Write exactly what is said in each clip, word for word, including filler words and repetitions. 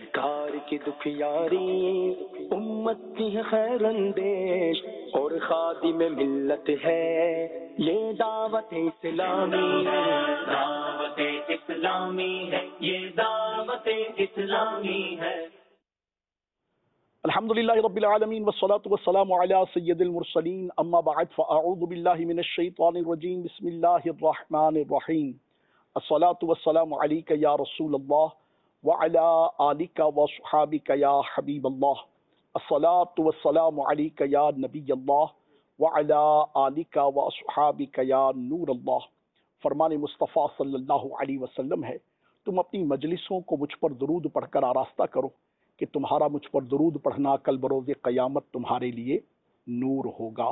کار کی دکھیاری امت کی ہے خیر اندیش اور خادم ملت ہے یہ دعوت اسلامی ہے، دعوت اسلامی ہے، یہ دعوت اسلامی ہے۔ الحمدللہ رب العالمین والصلاة والسلام علی سید المرسلین، اما بعد فاعوذ باللہ من الشیطان الرجیم، بسم اللہ الرحمن الرحیم۔ الصلاة والسلام علیک یا رسول اللہ وعلی آلک وصحابک یا حبیب اللہ۔ الصلاة والسلام علیک یا نبی اللہ وعلی آلک وصحابک یا نور اللہ۔ فرمان مصطفیٰ صلی اللہ علیہ وسلم ہے، تم اپنی مجلسوں کو مجھ پر درود پڑھ کر آراستہ کرو کہ تمہارا مجھ پر درود پڑھنا کل بروز قیامت تمہارے لیے نور ہوگا۔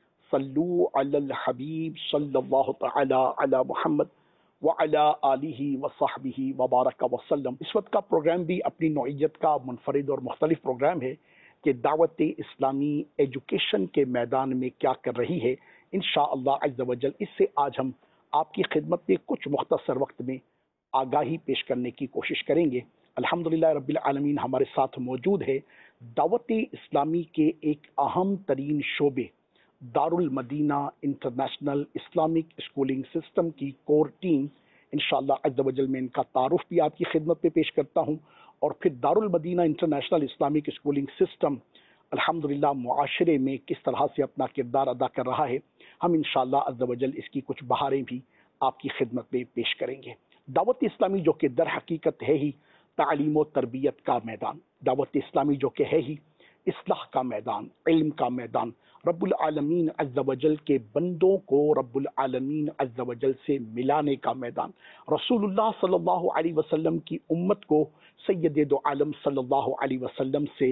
صلو علی الحبیب صلی اللہ تعالی علی محمد وعلی آلہ وصحبہ وبارک وسلم۔ اس وقت کا پروگرام بھی اپنی نوعیت کا منفرد اور مختلف پروگرام ہے کہ دعوت اسلامی ایجوکیشن کے میدان میں کیا کر رہی ہے۔ انشاءاللہ عز و جل اس سے آج ہم آپ کی خدمت میں کچھ مختصر وقت میں آگاہی پیش کرنے کی کوشش کریں گے۔ الحمدللہ رب العالمین ہمارے ساتھ موجود ہے دعوت اسلامی کے ایک اہم ترین شعبے Dar-ul-Madinah international Islamic schooling system کی کور ٹیم۔ انشاءاللہ عز و جل میں ان کا تعارف بھی آپ کی خدمت میں پیش کرتا ہوں، اور پھر Darul Madinah international Islamic schooling system الحمدللہ معاشرے میں کس طرح سے اپنا کردار ادا کر رہا ہے، ہم انشاءاللہ عز و جل اس کی کچھ بہاریں بھی آپ کی خدمت میں پیش کریں گے۔ دعوت اسلامی جو کہ در حقیقت ہے ہی تعلیم و تربیت کا میدان، دعوت اسلامی جو کہ ہے ہی اصلاح کا میدان، علم کا میدان، رب العالمین عز و جل کے بندوں کو رب العالمین عز و جل سے ملانے کا میدان، رسول اللہ صلی اللہ علیہ وسلم کی امت کو سید دو عالم صلی اللہ علیہ وسلم سے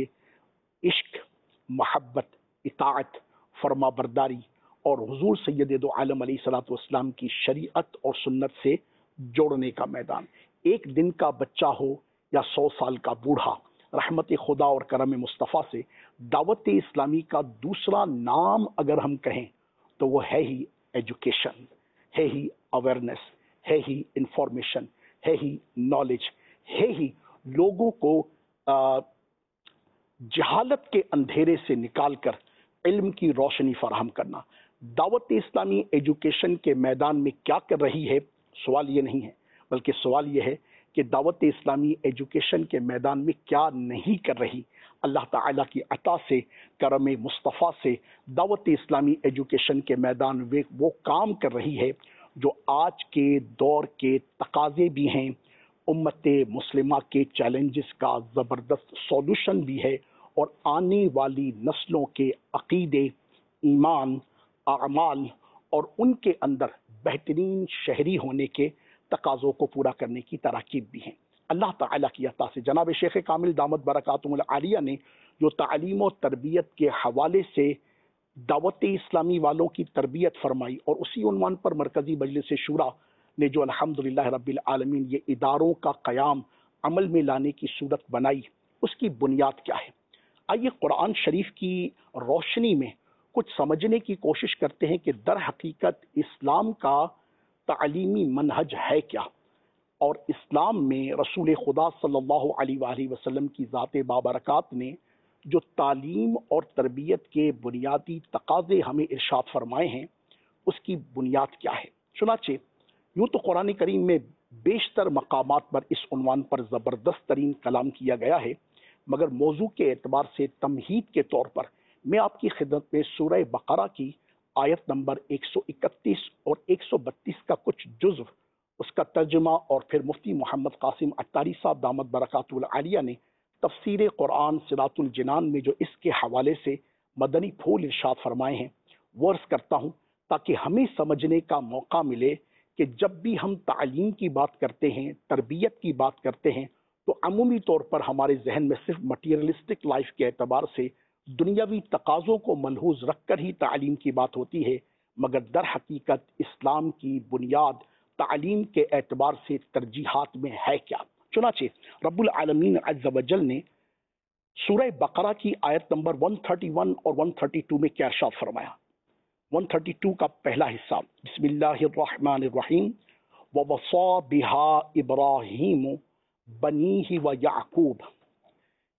عشق، محبت، اطاعت، فرما برداری اور حضور سید دو عالم علیہ الصلوۃ والسلام کی شریعت اور سنت سے جوڑنے کا میدان۔ ایک دن کا بچہ ہو یا سو سال کا بوڑھا، رحمت خدا اور کرم مصطفیٰ سے دعوت اسلامی کا دوسرا نام اگر ہم کہیں تو وہ ہے ہی ایجوکیشن، ہے ہی اویئرنیس، ہے ہی انفارمیشن، ہے ہی نالج، ہے ہی لوگوں کو آ, جہالت کے اندھیرے سے نکال کر علم کی روشنی فراہم کرنا۔ دعوت اسلامی ایجوکیشن کے میدان میں کیا کر رہی ہے؟ سوال یہ نہیں ہے، بلکہ سوال یہ ہے کہ دعوت اسلامی ایجوکیشن کے میدان میں کیا نہیں کر رہی۔ اللہ تعالیٰ کی عطا سے، کرم مصطفیٰ سے دعوت اسلامی ایجوکیشن کے میدان میں وہ کام کر رہی ہے جو آج کے دور کے تقاضے بھی ہیں، امت مسلمہ کے چیلنجز کا زبردست سولوشن بھی ہے، اور آنے والی نسلوں کے عقیدے، ایمان، اعمال اور ان کے اندر بہترین شہری ہونے کے تقاضوں کو پورا کرنے کی تراکیب بھی ہیں۔ اللہ تعالیٰ کی عطا سے جناب شیخ کامل دامت برکاتہم العالیہ نے جو تعلیم و تربیت کے حوالے سے دعوت اسلامی والوں کی تربیت فرمائی، اور اسی عنوان پر مرکزی مجلس شورا نے جو الحمدللہ رب العالمین یہ اداروں کا قیام عمل میں لانے کی صورت بنائی، اس کی بنیاد کیا ہے؟ آئیے قرآن شریف کی روشنی میں کچھ سمجھنے کی کوشش کرتے ہیں کہ در حقیقت اسلام کا تعلیمی منہج ہے کیا، اور اسلام میں رسول خدا صلی اللہ علیہ وآلہ وسلم کی ذات بابرکات نے جو تعلیم اور تربیت کے بنیادی تقاضے ہمیں ارشاد فرمائے ہیں، اس کی بنیاد کیا ہے۔ چنانچہ یوں تو قرآن کریم میں بیشتر مقامات پر اس عنوان پر زبردست ترین کلام کیا گیا ہے، مگر موضوع کے اعتبار سے تمہید کے طور پر میں آپ کی خدمت میں سورہ بقرہ کی آیت نمبر ایک سو اکتیس اور ایک سو بتیس کا کچھ جزو، اس کا ترجمہ، اور پھر مفتی محمد قاسم عطاری صاحب دامت برکاتہ العالیہ نے تفسیر قرآن صراط الجنان میں جو اس کے حوالے سے مدنی پھول ارشاد فرمائے ہیں وہ عرض کرتا ہوں، تاکہ ہمیں سمجھنے کا موقع ملے کہ جب بھی ہم تعلیم کی بات کرتے ہیں، تربیت کی بات کرتے ہیں، تو عمومی طور پر ہمارے ذہن میں صرف مٹیریلسٹک لائف کے اعتبار سے دنیاوی تقاضوں کو ملحوظ رکھ کر ہی تعلیم کی بات ہوتی ہے، مگر در حقیقت اسلام کی بنیاد تعلیم کے اعتبار سے ترجیحات میں ہے کیا؟ چنانچہ رب العالمین عز و جل نے سورہ بقرہ کی آیت نمبر ایک سو اکتیس اور ایک سو بتیس میں کیا ارشاد فرمایا؟ ایک سو بتیس کا پہلا حصہ، بسم اللہ الرحمن الرحیم، وَوَصَّى بِهَا إِبْرَاهِيمُ بَنِيهِ وَيَعْقُوبَ۔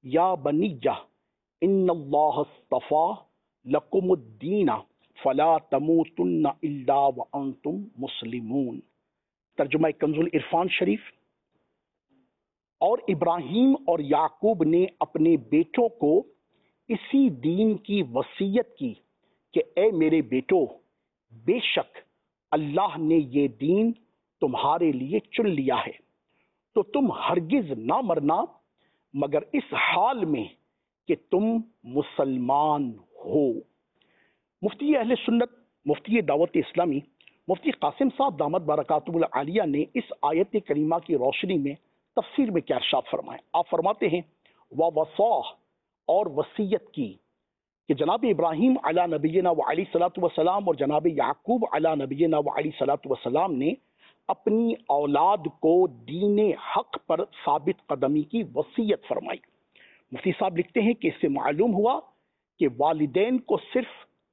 یا بنیہ ان اللہ اصطفیٰ لکم الدین فلا تموتن الا وانتم مسلمون۔ ترجمہ کنز العرفان شریف۔ اور ابراہیم اور یعقوب نے اپنے بیٹوں کو اسی دین کی وصیت کی کہ اے میرے بیٹو، بے شک اللہ نے یہ دین تمہارے لیے چن لیا ہے، تو تم ہرگز نہ مرنا مگر اس حال میں کہ تم مسلمان ہو۔ مفتی اہل سنت، مفتی دعوت اسلامی، مفتی قاسم صاحب دامت برکاتہ العالیہ نے اس آیت کریمہ کی روشنی میں تفسیر میں کیا ارشاد فرمائے؟ آپ فرماتے ہیں وَوَصَاهُ، اور وصیت کی کہ جناب ابراہیم علی نبینا وعلی صلاۃ وسلام اور جناب یعقوب علی نبینا وعلی صلاۃ وسلام نے اپنی اولاد کو دین حق پر ثابت قدمی کی وصیت فرمائی۔ مفتی صاحب لکھتے ہیں کہ اس سے معلوم ہوا کہ والدین کو صرف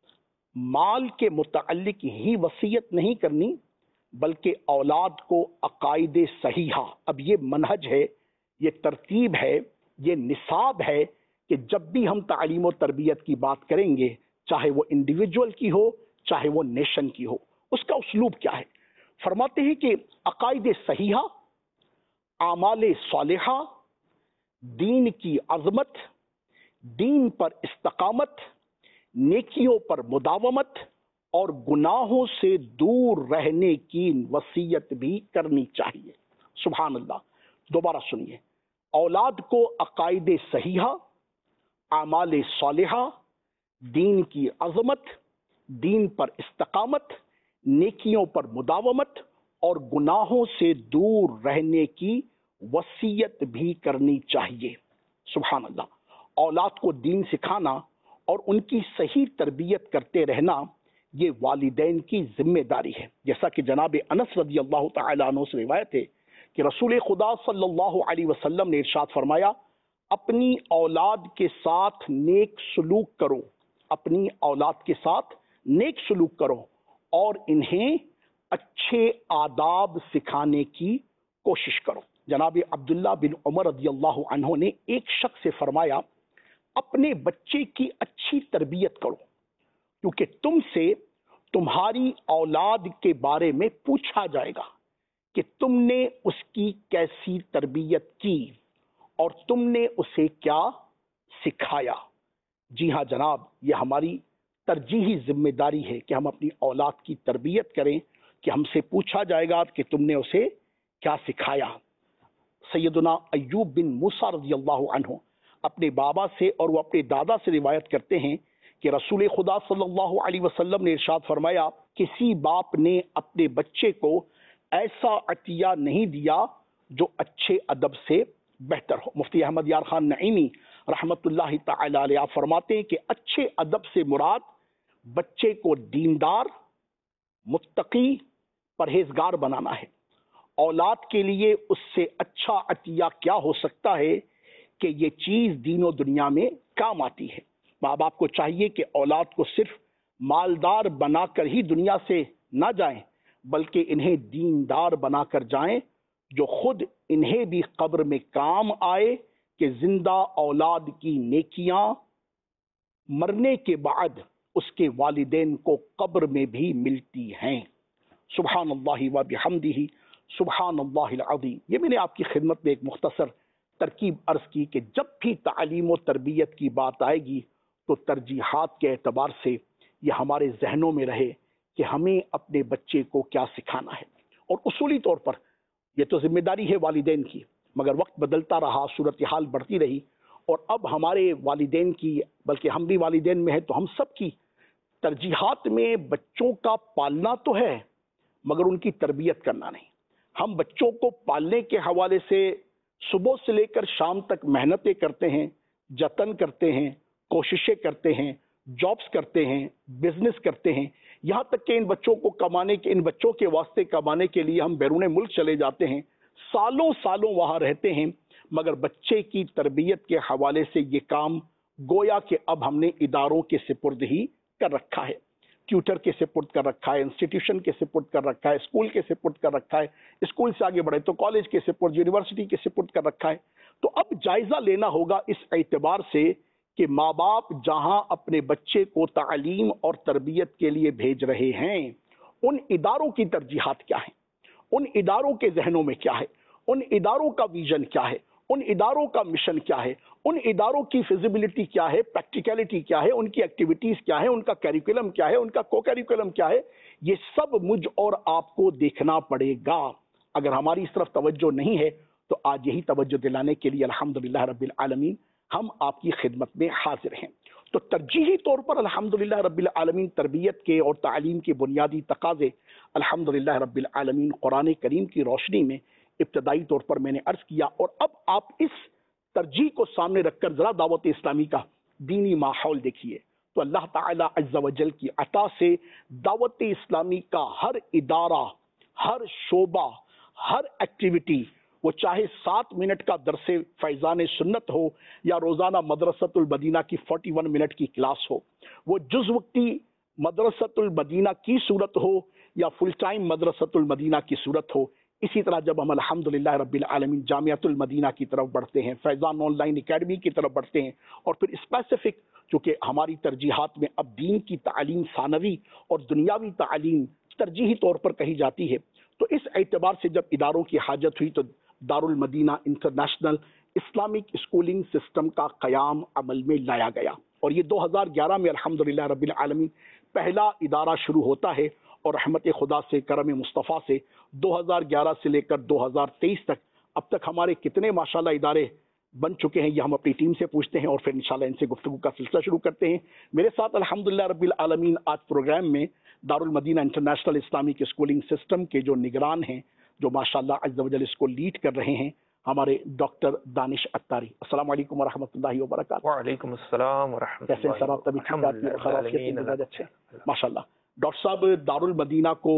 مال کے متعلق ہی وصیت نہیں کرنی بلکہ اولاد کو عقائد صحیحہ، اب یہ منہج ہے، یہ ترتیب ہے، یہ نصاب ہے کہ جب بھی ہم تعلیم و تربیت کی بات کریں گے، چاہے وہ انڈیویجول کی ہو چاہے وہ نیشن کی ہو، اس کا اسلوب کیا ہے؟ فرماتے ہیں کہ عقائد صحیحہ، اعمال صالحہ، دین کی عظمت، دین پر استقامت، نیکیوں پر مداومت اور گناہوں سے دور رہنے کی وصیت بھی کرنی چاہیے۔ سبحان اللہ۔ دوبارہ سنیے، اولاد کو عقائد صحیحہ، اعمال صالحہ، دین کی عظمت، دین پر استقامت، نیکیوں پر مداومت اور گناہوں سے دور رہنے کی وصیت بھی کرنی چاہیے۔ سبحان اللہ۔ اولاد کو دین سکھانا اور ان کی صحیح تربیت کرتے رہنا یہ والدین کی ذمہ داری ہے، جیسا کہ جناب انس رضی اللہ تعالیٰ عنہ سے روایت ہے کہ رسول خدا صلی اللہ علیہ وسلم نے ارشاد فرمایا، اپنی اولاد کے ساتھ نیک سلوک کرو، اپنی اولاد کے ساتھ نیک سلوک کرو اور انہیں اچھے آداب سکھانے کی کوشش کرو۔ جناب عبداللہ بن عمر رضی اللہ عنہ نے ایک شخص سے فرمایا، اپنے بچے کی اچھی تربیت کرو کیونکہ تم سے تمہاری اولاد کے بارے میں پوچھا جائے گا کہ تم نے اس کی کیسی تربیت کی اور تم نے اسے کیا سکھایا۔ جی ہاں جناب، یہ ہماری ترجیحی ذمہ داری ہے کہ ہم اپنی اولاد کی تربیت کریں کہ ہم سے پوچھا جائے گا کہ تم نے اسے کیا سکھایا۔ سیدنا ایوب بن موسیٰ رضی اللہ عنہ اپنے بابا سے اور وہ اپنے دادا سے روایت کرتے ہیں کہ رسول خدا صلی اللہ علیہ وسلم نے ارشاد فرمایا، کسی باپ نے اپنے بچے کو ایسا عطیہ نہیں دیا جو اچھے ادب سے بہتر ہو۔ مفتی احمد یار خان نعیمی رحمت اللہ تعالی علیہ فرماتے ہیں کہ اچھے ادب سے مراد بچے کو دیندار، متقی، پرہیزگار بنانا ہے۔ اولاد کے لیے اس سے اچھا عطیہ کیا ہو سکتا ہے کہ یہ چیز دین و دنیا میں کام آتی ہے۔ ماں باپ کو چاہیے کہ اولاد کو صرف مالدار بنا کر ہی دنیا سے نہ جائیں بلکہ انہیں دیندار بنا کر جائیں جو خود انہیں بھی قبر میں کام آئے کہ زندہ اولاد کی نیکیاں مرنے کے بعد اس کے والدین کو قبر میں بھی ملتی ہیں۔ سبحان اللہ و بحمدہ سبحان اللہ العظیم۔ یہ میں نے آپ کی خدمت میں ایک مختصر ترکیب عرض کی کہ جب بھی تعلیم و تربیت کی بات آئے گی تو ترجیحات کے اعتبار سے یہ ہمارے ذہنوں میں رہے کہ ہمیں اپنے بچے کو کیا سکھانا ہے۔ اور اصولی طور پر یہ تو ذمہ داری ہے والدین کی، مگر وقت بدلتا رہا، صورتحال بڑھتی رہی اور اب ہمارے والدین کی، بلکہ ہم بھی والدین میں ہیں تو ہم سب کی ترجیحات میں بچوں کا پالنا تو ہے مگر ان کی تربیت کرنا نہیں۔ ہم بچوں کو پالنے کے حوالے سے صبح سے لے کر شام تک محنتیں کرتے ہیں، جتن کرتے ہیں، کوششیں کرتے ہیں، جابز کرتے ہیں، بزنس کرتے ہیں، یہاں تک کہ ان بچوں کو کمانے کے ان بچوں کے واسطے کمانے کے لیے ہم بیرون ملک چلے جاتے ہیں، سالوں سالوں وہاں رہتے ہیں، مگر بچے کی تربیت کے حوالے سے یہ کام گویا کہ اب ہم نے اداروں کے سپرد ہی کر رکھا ہے۔ ट्यूटर के सपोर्ट कर रखा है, इंस्टीट्यूशन के सपोर्ट कर रखा है, स्कूल के सपोर्ट कर रखा है, स्कूल से आगे बढ़े तो कॉलेज के सपोर्ट, यूनिवर्सिटी के सपोर्ट कर रखा है। तो अब जायजा लेना होगा इस एतबार से कि माँ बाप जहां अपने बच्चे को तालीम और तरबियत के लिए भेज रहे हैं, उन इदारों की तरजीहात क्या है, उन इदारों के जहनों में क्या है, उन इदारों का विजन क्या है, उन इदारों का मिशन क्या है, उन इदारों की फिजिबिलिटी क्या है, प्रैक्टिकलिटी क्या है, उनकी एक्टिविटीज क्या है, उनका कैरिकुलम क्या है, उनका को कैरिकुलम क्या है, ये सब मुझ और आपको देखना पड़ेगा। अगर हमारी इस तरफ तवज्जो नहीं है तो आज यही तवज्जो दिलाने के लिए अल्हम्दुलिल्लाह रब्बिल आलमीन हम आपकी खिदमत में हाजिर हैं। तो तरजीही तौर पर अल्हम्दुलिल्लाह रब्बिल आलमीन तरबियत के और तालीम के बुनियादी तकाजे अल्हम्दुलिल्लाह रब्बिल आलमीन कुरान करीम की रोशनी में इब्तदाई तौर पर मैंने अर्ज किया। और अब आप इस तरजीह को सामने रखकर जरा दावत इस्लामी का दीनी माहौल देखिए तो अल्लाह ताला अज़्ज़ा वजल की अता से दावत इस्लामी का हर इदारा, हर शोबा, हर एक्टिविटी, वो चाहे सात मिनट का दरसे फैज़ान सुन्नत हो या रोज़ाना मदरसतुल मदीना की इकतालीस मिनट की क्लास हो, वो जुज़ वक्ती मदरसतुल मदीना की सूरत हो या फुल टाइम मदरसतुल मदीना की सूरत हो, इसी तरह जब हम अल्हम्दुलिल्लाह रब्बिल आलमीन जामियातुल मदीना की तरफ बढ़ते हैं, फैज़ान ऑनलाइन एकेडमी की तरफ बढ़ते हैं और फिर स्पेसिफिक चूँकि हमारी तरजीहात में अब दीन की तालीम सानवी और दुनियावी तालीम तरजीही तौर पर कही जाती है, तो इस एतबार से जब इदारों की हाजत हुई तो Darul Madinah international Islamic schooling system का क़याम अमल में लाया गया और ये दो हज़ार ग्यारह में अल्हम्दुलिल्लाह रब्बिल आलमीन पहला इदारा शुरू होता है और रहमत खुदा से, करम मुस्तफ़ा से दो हज़ार ग्यारह से लेकर दो हज़ार तेईस तक अब तक हमारे कितने माशाल्लाह इदारे बन चुके हैं, ये हम अपनी टीम से पूछते हैं और फिर इंशाल्लाह इनसे गुफ्तगू का सिलसिला शुरू करते हैं। मेरे साथ अल्हम्दुलिल्लाह रब्बिल आलमीन आज प्रोग्राम में Darul Madinah international Islamic schooling system के जो निगरान हैं, जो माशाल्लाह अज़्ज़ा वजल इसको लीड कर रहे हैं, हमारे डॉक्टर दानिश अत्तारी। अस्सलाम वालेकुम व रहमतुल्लाहि व बरकातहू। वालेकुम अस्सलाम व रहमतुल्लाहि। कैसे हैं सर आप? तभी ठीक ठाक, अच्छे माशाल्लाह। डॉक्टर साहब दारुल मदीना को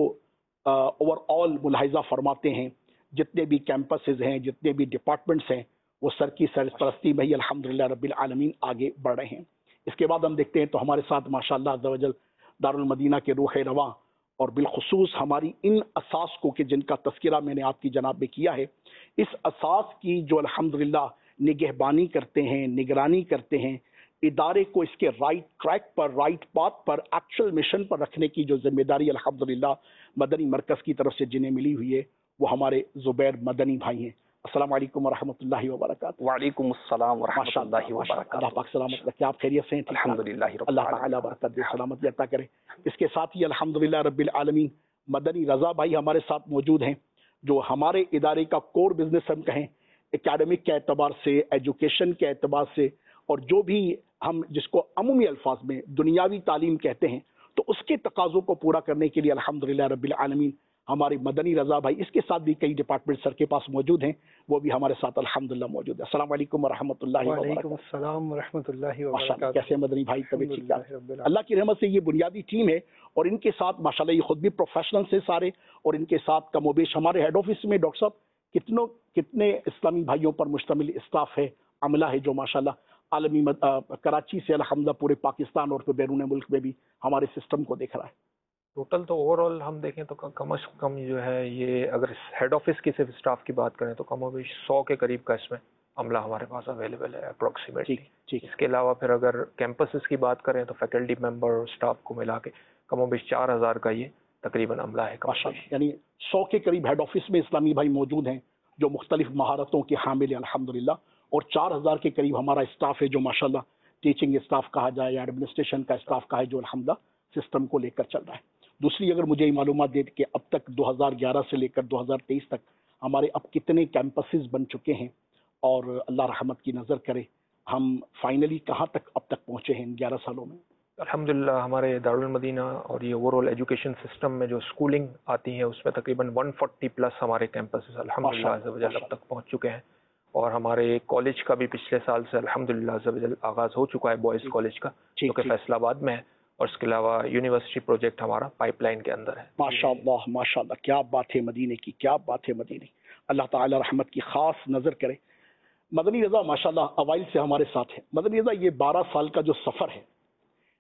ओवरऑल मुलाहिजा फरमाते हैं, जितने भी कैंपसेस हैं, जितने भी डिपार्टमेंट्स हैं, वो सर की सरपरस्ती में ही अल्हम्दुलिल्लाह रब्बिल आलमीन आगे बढ़ रहे हैं। इसके बाद हम देखते हैं तो हमारे साथ माशाल्लाह अज़्ज़ा वजल दारुल मदीना के रूह रवां और बिलखुसूस हमारी इन असास को कि जिनका तस्करा मैंने आपकी जनाब में किया है, इस असास की जो अल्हम्दुलिल्लाह निगहबानी करते हैं, निगरानी करते हैं, इदारे को इसके राइट ट्रैक पर, राइट पाथ पर, एक्चुअल मिशन पर रखने की जो जिम्मेदारी अल्हम्दुलिल्लाह मदनी मरकज़ की तरफ से जिन्हें मिली हुई है, वो हमारे ज़ुबैर मदनी भाई हैं। अस्सलाम वालेकुम व रहमतुल्लाहि व बरकातहू। वालेकुम अस्सलाम व रहमतुल्लाहि व बरकातहू। अल्लाह पाक सलामत रखे, आप खैरियत से हैं? अल्हम्दुलिल्लाह, अल्लाह ताला बरकत दे, सलामती अता करे। इसके साथ ही अल्हम्दुलिल्लाह रब्बिल आलमीन मदनी रज़ा भाई हमारे साथ मौजूद हैं, जो हमारे इदारे का कोर बिजनेस हम कहें, एकेडमिक के एतबार से, एजुकेशन के एतबार से, और जो भी हम जिसको अमूमी अल्फाज में दुनियावी तालीम कहते हैं, तो उसके तकाज़ों को पूरा करने के लिए अल्हम्दुलिल्लाह रब्बिल आलमीन हमारे मदनी रज़ा भाई, इसके साथ भी कई डिपार्टमेंट सर के पास मौजूद हैं, वो भी हमारे साथ अल्हम्दुलिल्लाह मौजूद है। अस्सलाम वालेकुम व रहमतुल्लाहि व बरकातहू। वालेकुम अस्सलाम व रहमतुल्लाहि व बरकातहू। कैसे मदनी भाई? तबीयत ठीक है? अल्लाह की रहमत से ये बुनियादी टीम है और इनके साथ माशाल्लाह ये खुद भी प्रोफेशनल से सारे, और इनके साथ कमोबेश हमारे हेड ऑफिस में डॉक्टर साहब कितनों कितने इस्लामी भाइयों पर मुश्तमिल स्टाफ है, अमला है, जो माशाल्लाह आलमी मद, आ, कराची से अल्हम्दुलिल्लाह पूरे पाकिस्तान और फिर बैरून मुल्क में भी हमारे सिस्टम को देख रहा है। टोटल तो ओवरऑल हम देखें तो कम से कम जो है ये, अगर हेड ऑफिस की सिर्फ स्टाफ की बात करें तो कम सौ के करीब का इसमें अमला हमारे पास अवेलेबल है अप्रोक्सीमेटली। ठीक। इसके अलावा फिर अगर कैंपसेस की बात करें तो फैकल्टी मेंबर और स्टाफ को मिला के कम चार हज़ार का ये तकरीबन अमला है। यानी सौ के करीब हेड ऑफिस में इस्लामी भाई मौजूद हैं जो मुख्तलिफ महारतों के हामिल हैं अल्हम्दुलिल्लाह, और चार हज़ार के करीब हमारा स्टाफ है जो माशाल्लाह टीचिंग स्टाफ कहा जाए या एडमिनिस्ट्रेशन का स्टाफ कहा है, जो अल्हम्दुलिल्लाह सिस्टम को लेकर चल रहा है। दूसरी अगर मुझे मालूमात दे कि अब तक दो हज़ार ग्यारह से लेकर दो हज़ार तेईस तक हमारे अब कितने कैंपसेस बन चुके हैं, और अल्लाह रहमत की नज़र करे हम फाइनली कहाँ तक अब तक पहुँचे हैं इन ग्यारह सालों में? अल्हम्दुलिल्लाह हमारे दारुल मदीना और ये ओवरऑल एजुकेशन सिस्टम में जो स्कूलिंग आती है उसमें तकरीबन एक सौ चालीस प्लस हमारे कैंपसेस अल्हम्दुलिल्लाह अब तक पहुँच चुके हैं, और हमारे कॉलेज का भी पिछले साल से अल्हम्दुलिल्लाह आगाज़ हो चुका है बॉयज़ कॉलेज का, जो कि फैसलाबाद में है, और इसके अलावा यूनिवर्सिटी प्रोजेक्ट हमारा पाइपलाइन के अंदर है। माशाअल्लाह माशाअल्लाह, क्या बात है मदीने की, क्या बात है मदीने। अल्लाह ताला रहमत की खास नज़र करे। मदनी रज़ा माशाअल्लाह अवाइल से हमारे साथ है। मदनी रज़ा ये बारह साल का जो सफ़र है,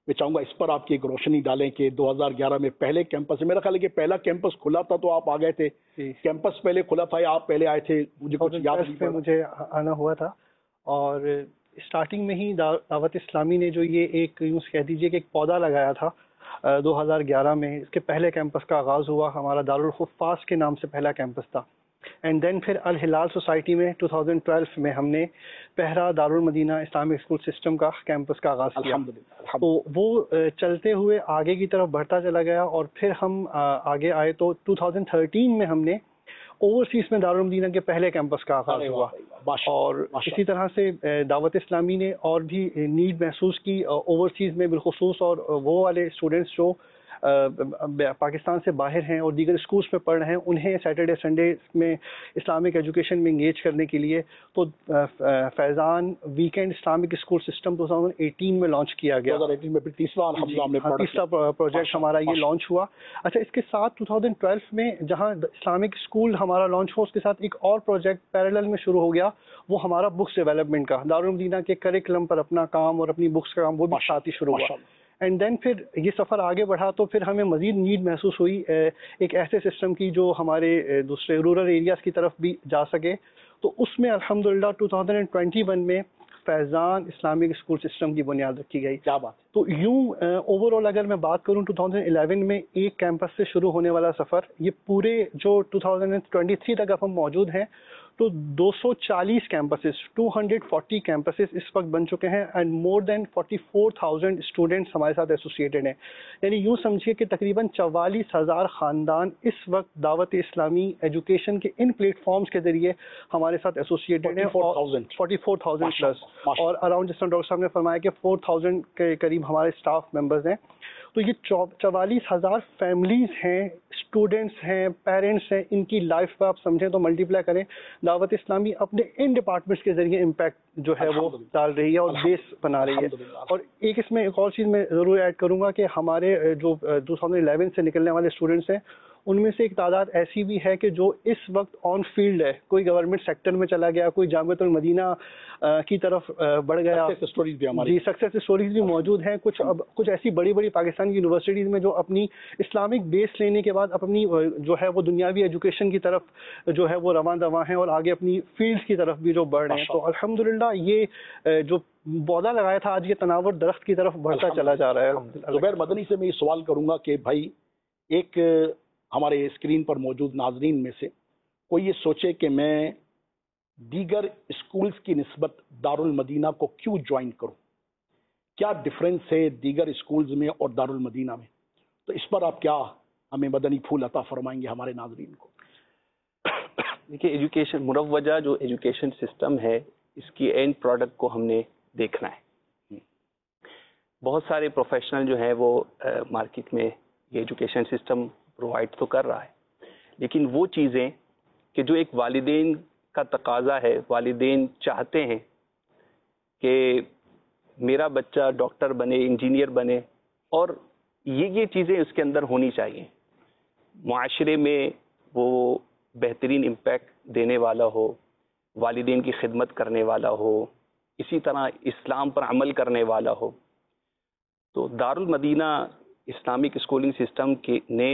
میں چاہوں گا اس پر آپ کی ایک روشنی ڈالیں کہ دو ہزار گیارہ میں پہلے کیمپس میرا خیال ہے کہ پہلا کیمپس کھلا تھا تو آپ آ گئے تھے، کیمپس پہلے کھلا تھا یا آپ پہلے آئے تھے؟ مجھے کچھ یاد نہیں میں مجھے آنا ہوا تھا، اور اسٹارٹنگ میں ہی دعوت اسلامی نے جو یہ ایک یوں کہہ دیجیے کہ ایک پودا لگایا تھا دو ہزار گیارہ میں، اس کے پہلے کیمپس کا آغاز ہوا ہمارا دارالحفاظ کے نام سے پہلا کیمپس تھا، اینڈ دین پھر الہلال سوسائٹی میں دو ہزار بارہ میں ہم نے پہرا دارالمدینہ اسلامک اسکول سسٹم کا کیمپس کا آغاز کیا، تو وہ چلتے ہوئے آگے کی طرف بڑھتا چلا گیا، اور پھر ہم آگے آئے تو دو ہزار تیرہ میں ہم نے اوورسیز میں دارالمدینہ کے پہلے کیمپس کا آغاز ہوا، اور اسی طرح سے دعوت اسلامی نے اور بھی نیڈ محسوس کی اوورسیز میں بالخصوص، اور وہ والے اسٹوڈنٹس جو پاکستان سے باہر ہیں اور دیگر اسکولس میں پڑھ رہے ہیں، انہیں سیٹرڈے سنڈے میں اسلامک ایجوکیشن میں انگیج کرنے کے لیے تو Faizan weekend Islamic school system دو ہزار اٹھارہ میں لانچ کیا گیا، تیسرا پروجیکٹ ہمارا یہ لانچ ہوا۔ اچھا، اس کے ساتھ دو ہزار بارہ میں جہاں اسلامک اسکول ہمارا لانچ ہوا، اس کے ساتھ ایک اور پروجیکٹ پیرالل میں شروع ہو گیا، وہ ہمارا بکس ڈیولپمنٹ کا، دارالمدینہ کے کریکلم پر اپنا کام اور اپنی بکس کا کام وہ بھی ساتھ ہی شروع ہوا، اینڈ دین پھر یہ سفر آگے بڑھا تو پھر ہمیں مزید نیڈ محسوس ہوئی ایک ایسے سسٹم کی جو ہمارے دوسرے رورل ایریاز کی طرف بھی جا سکے، تو اس میں الحمدللہ دو ہزار اکیس میں فیضان اسلامک اسکول سسٹم کی بنیاد رکھی گئی۔ کیا بات! تو یوں اوور آل اگر میں بات کروں دو ہزار گیارہ میں ایک کیمپس سے شروع ہونے والا سفر، یہ پورے جو دو ہزار تیئیس تک اب ہم موجود ہیں تو دو سو چالیس کیمپسز، دو سو چالیس کیمپسز اس وقت بن چکے ہیں، and more than forty four thousand students ہمارے ساتھ ایسوسیٹڈ ہیں، یعنی یوں سمجھیے کہ تقریباً چوالیس ہزار خاندان اس وقت دعوت اسلامی ایجوکیشن کے ان پلیٹ فارمز کے ذریعے ہمارے ساتھ ایسوسیٹڈ ہیں، فورٹی فور تھاؤزینڈ پلس، اور اراؤنڈ جس طرح ڈاکٹر صاحب نے فرمایا کہ فور تھاؤزینڈ کے قریب ہمارے اسٹاف ممبرز ہیں، تو یہ چوالیس ہزار فیملیز ہیں، اسٹوڈنٹس ہیں، پیرنٹس ہیں، ان کی لائف پہ آپ سمجھیں تو ملٹیپلائی کریں، دعوت اسلامی اپنے ان ڈپارٹمنٹس کے ذریعے امپیکٹ جو ہے وہ ڈال رہی ہے اور بیس بنا رہی ہے۔ اور ایک اس میں ایک اور چیز میں ضرور ایڈ کروں گا کہ ہمارے جو دو ہزار گیارہ سے نکلنے والے اسٹوڈنٹس ہیں، ان میں سے ایک تعداد ایسی بھی ہے کہ جو اس وقت آن فیلڈ ہے، کوئی گورنمنٹ سیکٹر میں چلا گیا، کوئی جامعۃ المدینہ کی طرف بڑھ گیا، جی سکسیس اسٹوریز بھی موجود ہیں، کچھ اب کچھ ایسی بڑی بڑی پاکستان کی یونیورسٹیز میں جو اپنی اسلامک بیس لینے کے بعد اپنی جو ہے وہ دنیاوی ایجوکیشن کی طرف جو ہے وہ رواں دواں ہیں اور آگے اپنی فیلڈز کی طرف بھی جو بڑھ رہے ہیں، تو الحمدللہ یہ جو پودا لگایا تھا آج یہ تناور درخت کی طرف بڑھتا چلا جا رہا ہے۔ زبیر مدنی سے میں یہ سوال کروں گا کہ بھائی ایک ہمارے اسکرین پر موجود ناظرین میں سے کوئی یہ سوچے کہ میں دیگر اسکولز کی نسبت دارالمدینہ کو کیوں جوائن کروں، کیا ڈفرینس ہے دیگر اسکولز میں اور دارالمدینہ میں، تو اس پر آپ کیا ہمیں مدنی پھول عطا فرمائیں گے ہمارے ناظرین کو؟ دیکھیے، ایجوکیشن مروجہ جو ایجوکیشن سسٹم ہے، اس کی اینڈ پروڈکٹ کو ہم نے دیکھنا ہے۔ بہت سارے پروفیشنل جو ہے وہ مارکیٹ میں یہ ایجوکیشن سسٹم پرووائڈ تو کر رہا ہے، لیکن وہ چیزیں کہ جو ایک والدین کا تقاضا ہے، والدین چاہتے ہیں کہ میرا بچہ ڈاکٹر بنے، انجینئر بنے، اور یہ یہ چیزیں اس کے اندر ہونی چاہیے، معاشرے میں وہ بہترین امپیکٹ دینے والا ہو، والدین کی خدمت کرنے والا ہو، اسی طرح اسلام پر عمل کرنے والا ہو۔ تو دارالمدینہ اسلامک اسکولنگ سسٹم کے نے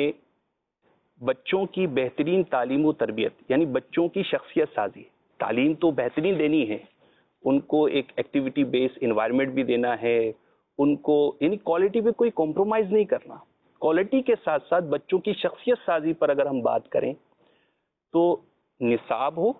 بچوں کی بہترین تعلیم و تربیت، یعنی بچوں کی شخصیت سازی، تعلیم تو بہترین دینی ہے، ان کو ایک ایکٹیویٹی بیس انوائرمنٹ بھی دینا ہے، ان کو یعنی کوالٹی پہ کوئی کمپرومائز نہیں کرنا، کوالٹی کے ساتھ ساتھ بچوں کی شخصیت سازی پر اگر ہم بات کریں تو نصاب ہو،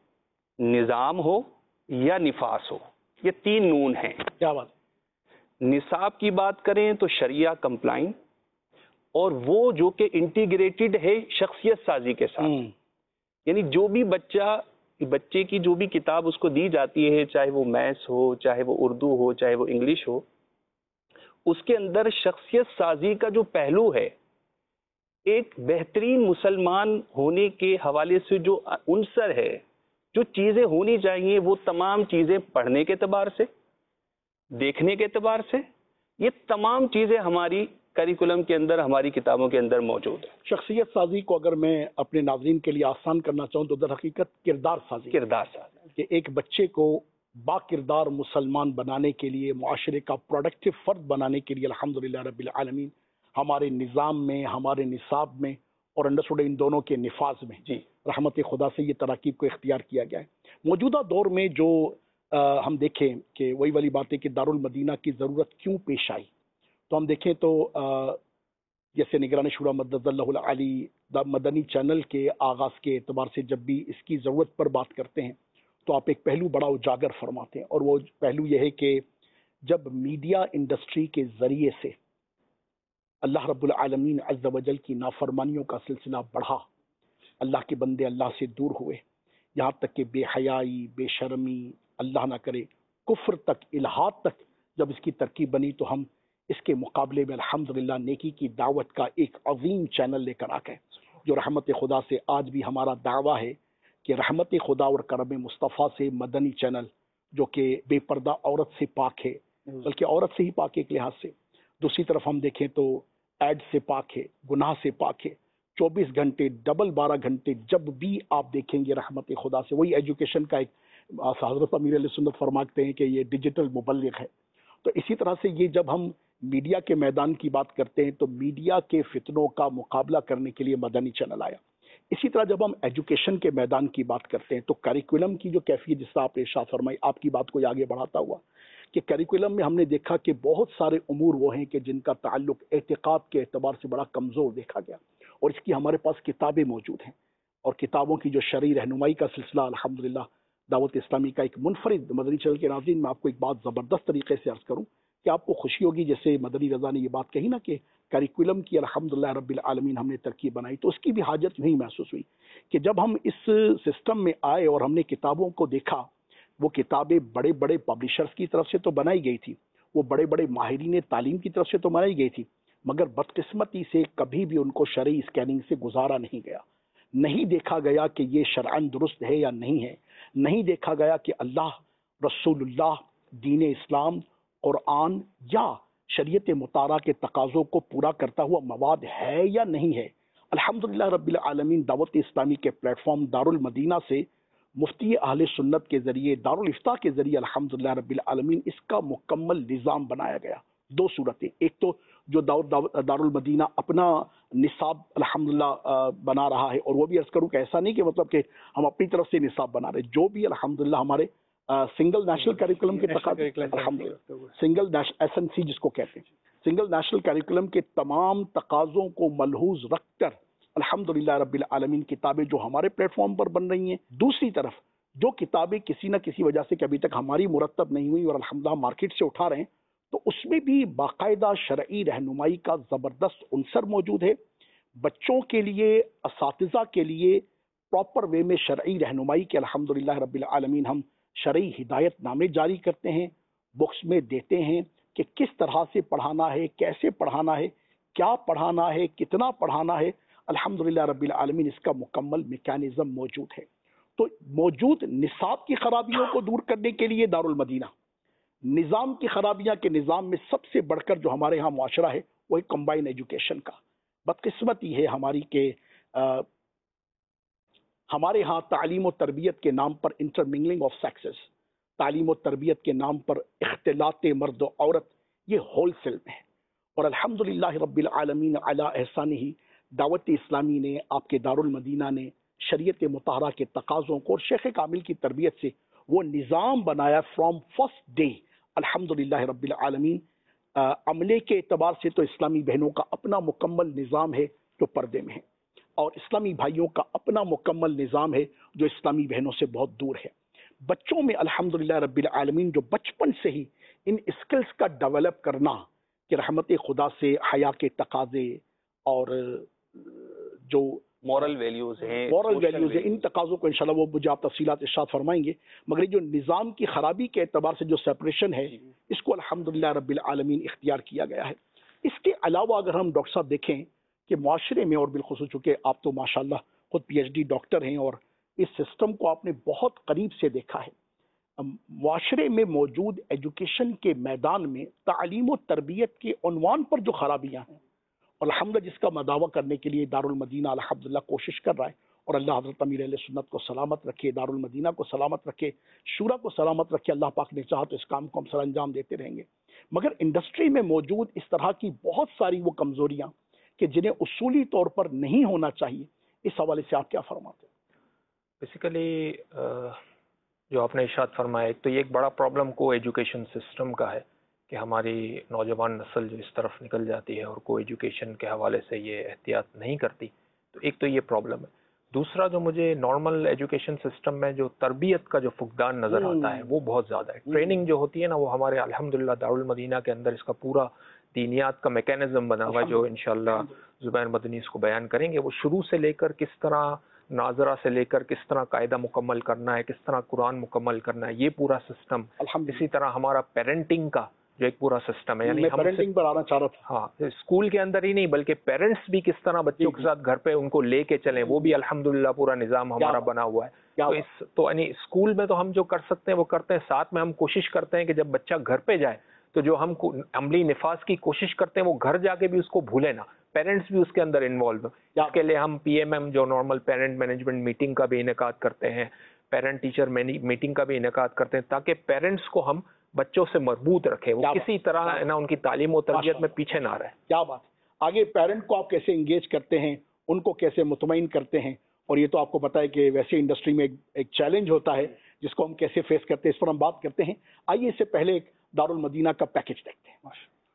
نظام ہو یا نفاس ہو، یہ تین نون ہیں۔ کیا بات؟ نصاب کی بات کریں تو شریعہ کمپلائن، اور وہ جو کہ انٹیگریٹڈ ہے شخصیت سازی کے ساتھ، یعنی جو بھی بچہ بچے کی جو بھی کتاب اس کو دی جاتی ہے، چاہے وہ میتھس ہو، چاہے وہ اردو ہو، چاہے وہ انگلش ہو، اس کے اندر شخصیت سازی کا جو پہلو ہے، ایک بہترین مسلمان ہونے کے حوالے سے جو عنصر ہے، جو چیزیں ہونی چاہیے، وہ تمام چیزیں پڑھنے کے اعتبار سے، دیکھنے کے اعتبار سے، یہ تمام چیزیں ہماری کریکولم کے اندر، ہماری کتابوں کے اندر موجود ہے۔ شخصیت سازی کو اگر میں اپنے ناظرین کے لیے آسان کرنا چاہوں تو در حقیقت کردار سازی، کردار سازی کہ ایک بچے کو با کردار مسلمان بنانے کے لیے، معاشرے کا پروڈکٹیو فرد بنانے کے لیے الحمدللہ رب العالمین ہمارے نظام میں، ہمارے نصاب میں اور انڈرسٹوڈ ان دونوں کے نفاذ میں جی رحمت خدا سے یہ تراکیب کو اختیار کیا گیا ہے۔ موجودہ دور میں جو آ, ہم دیکھیں کہ وہی والی بات ہے کہ دارالمدینہ کی ضرورت کیوں پیش آئی، تو ہم دیکھیں تو آ, جیسے نگران شورا مدد اللہ العلی دا مدنی چینل کے آغاز کے اعتبار سے جب بھی اس کی ضرورت پر بات کرتے ہیں تو آپ ایک پہلو بڑا اجاگر فرماتے ہیں، اور وہ پہلو یہ ہے کہ جب میڈیا انڈسٹری کے ذریعے سے اللہ رب العالمین عز و جل کی نافرمانیوں کا سلسلہ بڑھا، اللہ کے بندے اللہ سے دور ہوئے، یہاں تک کہ بے حیائی، بے شرمی، اللہ نہ کرے کفر تک، الہاد تک جب اس کی ترکیب بنی، تو ہم اس کے مقابلے میں الحمدللہ نیکی کی دعوت کا ایک عظیم چینل لے کر آ گئے، جو رحمت خدا سے آج بھی ہمارا دعویٰ ہے کہ رحمت خدا اور کرم مصطفیٰ سے مدنی چینل جو کہ بے پردہ عورت سے پاک ہے، بلکہ عورت سے ہی پاک ہے ایک لحاظ سے، دوسری طرف ہم دیکھیں تو ایڈ سے پاک ہے، گناہ سے پاک ہے، چوبیس گھنٹے ڈبل بارہ گھنٹے جب بھی آپ دیکھیں گے رحمت خدا سے، وہی ایجوکیشن کا ایک حضرت امیر علیہ سنت فرماتے ہیں کہ یہ ڈیجیٹل مبلغ ہے۔ تو اسی طرح سے یہ جب ہم میڈیا کے میدان کی بات کرتے ہیں تو میڈیا کے فتنوں کا مقابلہ کرنے کے لیے مدنی چینل آیا۔ اسی طرح جب ہم ایجوکیشن کے میدان کی بات کرتے ہیں تو کریکولم کی جو کیفیت جس سے آپ نے ارشاد فرمائی، آپ کی بات کو آگے بڑھاتا ہوا کہ کریکولم میں ہم نے دیکھا کہ بہت سارے امور وہ ہیں کہ جن کا تعلق اعتقاد کے اعتبار سے بڑا کمزور دیکھا گیا، اور اس کی ہمارے پاس کتابیں موجود ہیں، اور کتابوں کی جو شرعی رہنمائی کا سلسلہ الحمدللہ دعوت اسلامی کا ایک منفرد مدنی چینل کے ناظرین، میں آپ کو ایک بات زبردست طریقے سے عرض کروں کہ آپ کو خوشی ہوگی، جیسے مدنی رضا نے یہ بات کہی نا کہ کریکولم کی الحمدللہ رب العالمین ہم نے ترکیب بنائی، تو اس کی بھی حاجت یوں ہی محسوس ہوئی کہ جب ہم اس سسٹم میں آئے اور ہم نے کتابوں کو دیکھا، وہ کتابیں بڑے بڑے پبلشرز کی طرف سے تو بنائی گئی تھی، وہ بڑے بڑے ماہرین تعلیم کی طرف سے تو بنائی گئی تھی، مگر بدقسمتی سے کبھی بھی ان کو شرعی اسکیننگ سے گزارا نہیں گیا، نہیں دیکھا گیا کہ یہ شرعاً درست ہے یا نہیں ہے، نہیں دیکھا گیا کہ اللہ، رسول اللہ، دین اسلام، قرآن یا شریعت مطالعہ کے تقاضوں کو پورا کرتا ہوا مواد ہے یا نہیں ہے۔ الحمدللہ رب العالمین دعوت اسلامی کے پلیٹ فارم دارالمدینہ سے مفتی اہل سنت کے ذریعے، دارالافتاء کے ذریعے الحمدللہ رب العالمین اس کا مکمل نظام بنایا گیا۔ دو صورتیں، ایک تو جو دارالمدینہ اپنا نصاب الحمدللہ بنا رہا ہے، اور وہ بھی عرض کروں کہ ایسا نہیں کہ مطلب کہ ہم اپنی طرف سے نصاب بنا رہے، جو بھی الحمدللہ ہمارے سنگل نیشنل کریکولم کے تقاضے، الحمدللہ سنگل ایس این سی جس کو کہتے ہیں، سنگل نیشنل کریکولم کے تمام تقاضوں کو ملحوظ رکھ کر الحمدللہ رب العالمین کتابیں جو ہمارے پلیٹ فارم پر بن رہی ہیں، دوسری طرف جو کتابیں کسی نہ کسی وجہ سے کبھی تک ہماری مرتب نہیں ہوئی اور الحمدللہ مارکیٹ سے اٹھا رہے ہیں، تو اس میں بھی باقاعدہ شرعی رہنمائی کا زبردست عنصر موجود ہے، بچوں کے لیے، اساتذہ کے لیے پراپر وے میں شرعی رہنمائی کے الحمدللہ رب العالمین ہم شرعی ہدایت نامے جاری کرتے ہیں، بکس میں دیتے ہیں کہ کس طرح سے پڑھانا ہے، کیسے پڑھانا ہے، کیا پڑھانا ہے، کتنا پڑھانا ہے، الحمدللہ رب العالمین اس کا مکمل میکانزم موجود ہے۔ تو موجود نصاب کی خرابیوں کو دور کرنے کے لیے دارالمدینہ، نظام کی خرابیاں کے نظام میں سب سے بڑھ کر جو ہمارے ہاں معاشرہ ہے وہ ایک کمبائن ایجوکیشن کا، بدقسمتی ہے ہماری کہ آ, ہمارے ہاں تعلیم و تربیت کے نام پر انٹرمنگلنگ آف سیکسز، تعلیم و تربیت کے نام پر اختلاط مرد و عورت، یہ ہول سیل میں ہے، اور الحمدللہ رب العالمین علی احسانہ ہی دعوت اسلامی نے، آپ کے دارالمدینہ نے شریعت مطہرہ کے تقاضوں کو اور شیخ کامل کی تربیت سے وہ نظام بنایا فرام فرسٹ ڈے الحمدللہ رب العالمین۔ عملے کے اعتبار سے تو اسلامی بہنوں کا اپنا مکمل نظام ہے جو پردے میں ہے، اور اسلامی بھائیوں کا اپنا مکمل نظام ہے جو اسلامی بہنوں سے بہت دور ہے۔ بچوں میں الحمدللہ رب العالمین جو بچپن سے ہی ان اسکلز کا ڈیولپ کرنا کہ رحمت خدا سے حیا کے تقاضے اور جو مورل ویلیوز ہیں، مورل ویلیوز ہیں، ان تقاضوں کو انشاءاللہ وہ مجھے آپ تفصیلات ارشاد فرمائیں گے، مگر جو نظام کی خرابی کے اعتبار سے جو سیپریشن ہے اس کو الحمدللہ رب العالمین اختیار کیا گیا ہے۔ اس کے علاوہ اگر ہم ڈاکٹر صاحب دیکھیں کہ معاشرے میں، اور بالخصوص چونکہ آپ تو ماشاءاللہ خود پی ایچ ڈی ڈاکٹر ہیں اور اس سسٹم کو آپ نے بہت قریب سے دیکھا ہے، معاشرے میں موجود ایجوکیشن کے میدان میں تعلیم و تربیت کے عنوان پر جو خرابیاں ہیں، الحمدللہ جس کا مداوع کرنے کے لیے دارالمدینہ الحمدللہ کوشش کر رہا ہے، اور اللہ حضرت امیر اہل سنت کو سلامت رکھے، دارالمدینہ کو سلامت رکھے، شورا کو سلامت رکھے۔ اللہ پاک نے چاہا تو اس کام کو ہم سر انجام دیتے رہیں گے، مگر انڈسٹری میں موجود اس طرح کی بہت ساری وہ کمزوریاں کہ جنہیں اصولی طور پر نہیں ہونا چاہیے، اس حوالے سے آپ کیا فرماتے ہیں؟ بیسیکلی جو آپ نے ارشاد فرمایا، ایک تو یہ ایک بڑا پرابلم کو ایجوکیشن سسٹم کا ہے کہ ہماری نوجوان نسل جو اس طرف نکل جاتی ہے اور کو ایجوکیشن کے حوالے سے یہ احتیاط نہیں کرتی، تو ایک تو یہ پرابلم ہے۔ دوسرا جو مجھے نارمل ایجوکیشن سسٹم میں جو تربیت کا جو فقدان نظر آتا ہے وہ بہت زیادہ ہے۔ ٹریننگ جو ہوتی ہے نا، وہ ہمارے الحمدللہ دارالمدینہ کے اندر اس کا پورا دینیات کا میکینزم بنا ہوا ہے، جو انشاءاللہ زبیر مدنی اس کو بیان کریں گے۔ وہ شروع سے لے کر کس طرح ناظرہ سے لے کر کس طرح قاعدہ مکمل کرنا ہے، کس طرح قرآن مکمل کرنا ہے، یہ پورا سسٹم۔ اسی طرح ہمارا پیرنٹنگ کا جو ایک پورا سسٹم ہے، یعنی ہم پیرنٹنگ پر آنا چاہ رہا تھا۔ ہاں، اسکول کے اندر ہی نہیں بلکہ پیرنٹس بھی کس طرح بچوں کے ساتھ گھر پہ ان کو لے کے چلیں، وہ بھی الحمدللہ پورا نظام ہمارا بنا ہوا ہے۔ تو اس تو یعنی اسکول میں تو ہم جو کر سکتے ہیں وہ کرتے ہیں، ساتھ میں ہم کوشش کرتے ہیں کہ جب بچہ گھر پہ جائے تو جو ہم عملی نفاذ کی کوشش کرتے ہیں وہ گھر جا کے بھی اس کو بھولے نہ، پیرنٹس بھی اس کے اندر انوالو ہیں۔ اس کے لیے ہم پی ایم ایم جو نارمل پیرنٹ مینجمنٹ میٹنگ کا بھی انعقاد کرتے ہیں، پیرنٹ ٹیچر میٹنگ کا بھی انعقاد کرتے ہیں، تاکہ پیرنٹس کو ہم بچوں سے مربوط رکھیں، وہ کسی طرح نہ ان کی تعلیم و تربیت میں پیچھے نہ رہے۔ کیا بات ہے۔ آگے پیرنٹ کو آپ کیسے انگیج کرتے ہیں، ان کو کیسے مطمئن کرتے ہیں، اور یہ تو آپ کو پتا ہے کہ ویسے انڈسٹری میں ایک چیلنج ہوتا ہے جس کو ہم کیسے فیس کرتے ہیں، اس پر ہم بات کرتے ہیں۔ آئیے اس سے پہلے ایک دارالمدینہ کا پیکج دیکھتے ہیں۔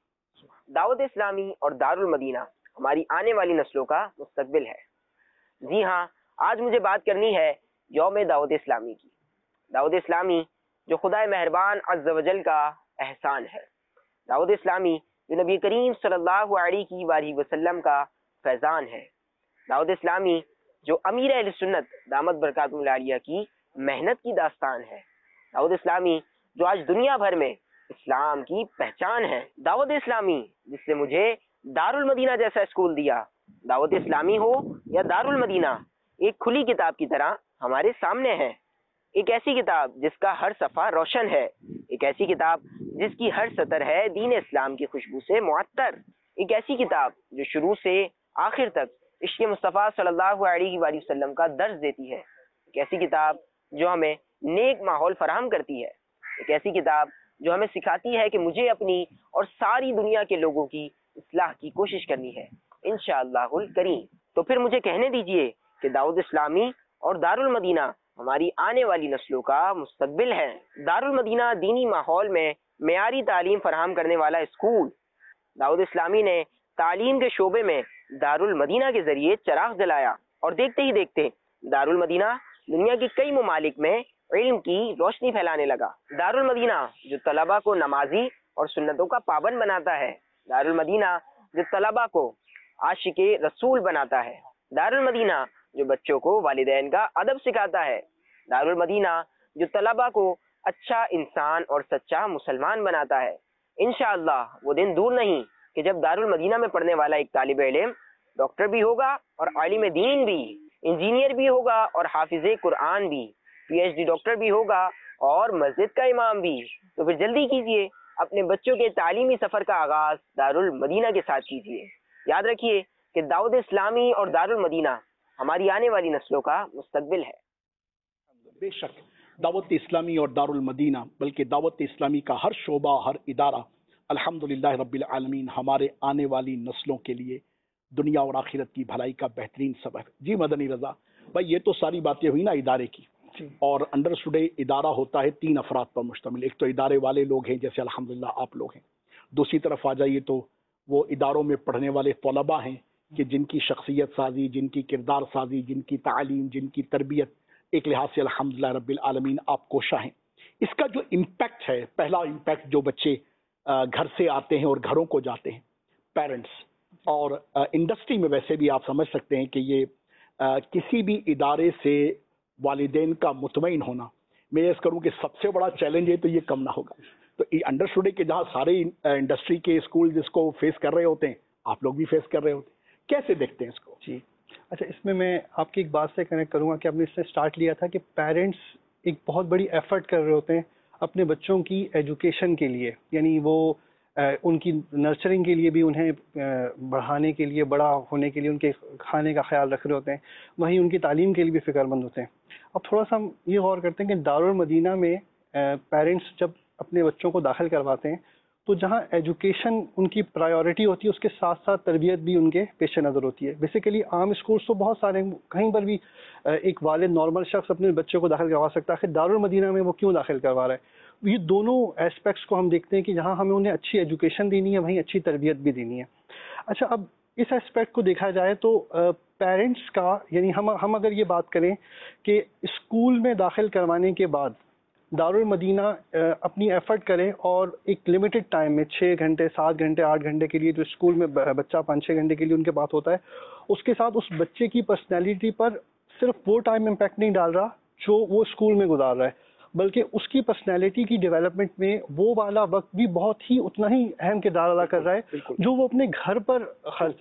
دعوت اسلامی اور دارالمدینہ ہماری آنے والی نسلوں کا مستقبل ہے۔ جی ہاں، آج مجھے بات کرنی ہے یوم دعوت اسلامی کی۔ دعوت اسلامی جو خدائے مہربان عز و جل کا احسان ہے، دعوت اسلامی جو نبی کریم صلی اللہ علیہ وآلہ وسلم کا فیضان ہے، دعوت اسلامی جو امیر اہل سنت دامت برکاتہ العالیہ کی محنت کی داستان ہے، دعوت اسلامی جو آج دنیا بھر میں اسلام کی پہچان ہے، دعوت اسلامی جس نے مجھے دارالمدینہ جیسا اسکول دیا۔ دعوت اسلامی ہو یا دارالمدینہ، ایک کھلی کتاب کی طرح ہمارے سامنے ہے، ایک ایسی کتاب جس کا ہر صفحہ روشن ہے، ایک ایسی کتاب جس کی ہر سطر ہے دین اسلام کی خوشبو سے معطر، ایک ایسی کتاب جو شروع سے آخر تک عشق مصطفیٰ صلی اللہ علیہ وآلہ وسلم کا درس دیتی ہے، ایک ایسی کتاب جو ہمیں نیک ماحول فراہم کرتی ہے، ایک ایسی کتاب جو ہمیں سکھاتی ہے کہ مجھے اپنی اور ساری دنیا کے لوگوں کی اصلاح کی کوشش کرنی ہے انشاءاللہ الکریم۔ تو پھر مجھے کہنے دیجئے کہ دعوت اسلامی اور دارالمدینہ ہماری آنے والی نسلوں کا مستقبل ہے۔ دارالمدینہ دینی ماحول میں معیاری تعلیم فراہم کرنے والا اسکول۔ دعوت اسلامی نے تعلیم کے شعبے میں دارالمدینہ کے ذریعے چراغ جلایا، اور دیکھتے ہی دیکھتے دارالمدینہ دنیا کے کئی ممالک میں علم کی روشنی پھیلانے لگا۔ دارالمدینہ جو طلباء کو نمازی اور سنتوں کا پابند بناتا ہے، دارالمدینہ جو طلباء کو عاشق رسول بناتا ہے، دارالمدینہ جو بچوں کو والدین کا ادب سکھاتا ہے، دارالمدینہ جو طلباء کو اچھا انسان اور سچا مسلمان بناتا ہے۔ انشاءاللہ وہ دن دور نہیں کہ جب دارالمدینہ میں پڑھنے والا ایک طالب علم ڈاکٹر بھی ہوگا اور عالم دین بھی، انجینئر بھی ہوگا اور حافظ قرآن بھی، پی ایچ ڈی ڈاکٹر بھی ہوگا اور مسجد کا امام بھی۔ تو پھر جلدی کیجئے، اپنے بچوں کے تعلیمی سفر کا آغاز دارالمدینہ کے ساتھ کیجئے۔ یاد رکھیے کہ دعوت اسلامی اور دارالمدینہ ہماری آنے والی نسلوں کا مستقبل ہے۔ بے شک دعوت اسلامی اور دارالمدینہ بلکہ دعوت اسلامی کا ہر شعبہ، ہر ادارہ الحمدللہ رب العالمین ہمارے آنے والی نسلوں کے لیے دنیا اور آخرت کی بھلائی کا بہترین سبب ہے۔ جی مدنی رضا بھائی، یہ تو ساری باتیں ہوئی نا ادارے کی، اور انڈر اسٹوڈے ادارہ ہوتا ہے تین افراد پر مشتمل۔ ایک تو ادارے والے لوگ ہیں جیسے الحمدللہ آپ لوگ ہیں، دوسری طرف آ جائیے تو وہ اداروں میں پڑھنے والے طلباء ہیں کہ جن کی شخصیت سازی، جن کی کردار سازی، جن کی تعلیم، جن کی تربیت ایک لحاظ سے الحمدللہ رب العالمین آپ کوشاں ہیں۔ اس کا جو امپیکٹ ہے، پہلا امپیکٹ جو بچے گھر سے آتے ہیں اور گھروں کو جاتے ہیں، پیرنٹس، اور انڈسٹری میں ویسے بھی آپ سمجھ سکتے ہیں کہ یہ کسی بھی ادارے سے والدین کا مطمئن ہونا، میں یہ کروں کہ سب سے بڑا چیلنج ہے تو یہ کم نہ ہوگا۔ تو انڈر اسٹوڈے کے جہاں سارے انڈسٹری کے اسکول جس کو فیس کر رہے ہوتے ہیں، آپ لوگ بھی فیس کر رہے ہوتے ہیں، کیسے دیکھتے ہیں اس کو؟ جی اچھا، اس میں میں آپ کی ایک بات سے کنیکٹ کروں گا کہ آپ نے اس سے اسٹارٹ لیا تھا کہ پیرنٹس ایک بہت بڑی ایفرٹ کر رہے ہوتے ہیں اپنے بچوں کی ایجوکیشن کے لیے، یعنی وہ ان کی نرچرنگ کے لیے بھی انہیں بڑھانے کے لیے، بڑا ہونے کے لیے ان کے کھانے کا خیال رکھ رہے ہوتے ہیں، وہیں ان کی تعلیم کے لیے بھی فکر مند ہوتے ہیں۔ اب تھوڑا سا ہم یہ غور کرتے ہیں کہ دارالمدینہ میں پیرنٹس جب اپنے بچوں کو داخل کرواتے ہیں تو جہاں ایجوکیشن ان کی پرائیورٹی ہوتی ہے، اس کے ساتھ ساتھ تربیت بھی ان کے پیش نظر ہوتی ہے۔ بیسیکلی عام اسکولس تو بہت سارے ہیں، کہیں پر بھی ایک والد نارمل شخص اپنے بچے کو داخل کروا سکتا ہے، آخر دارالمدینہ میں وہ کیوں داخل کروا رہا ہے؟ یہ دونوں ایسپیکٹس کو ہم دیکھتے ہیں کہ جہاں ہمیں انہیں اچھی ایجوکیشن دینی ہے وہیں اچھی تربیت بھی دینی ہے۔ اچھا، اب اس ایسپیکٹ کو دیکھا جائے تو پیرنٹس کا، یعنی ہم ہم اگر یہ بات کریں کہ اسکول میں داخل کروانے کے بعد دارالمدینہ اپنی ایفرٹ کرے اور ایک لمیٹڈ ٹائم میں چھ گھنٹے سات گھنٹے آٹھ گھنٹے کے لیے جو اسکول میں بچہ پانچ چھ گھنٹے کے لیے ان کے پاس ہوتا ہے، اس کے ساتھ اس بچے کی پرسنالٹی پر صرف وہ ٹائم امپیکٹ نہیں ڈال رہا جو وہ اسکول میں گزار رہا ہے، بلکہ اس کی پرسنالٹی کی ڈیولپمنٹ میں وہ والا وقت بھی بہت ہی اتنا ہی اہم کردار ادا کر رہا ہے جو وہ اپنے گھر پر خرچ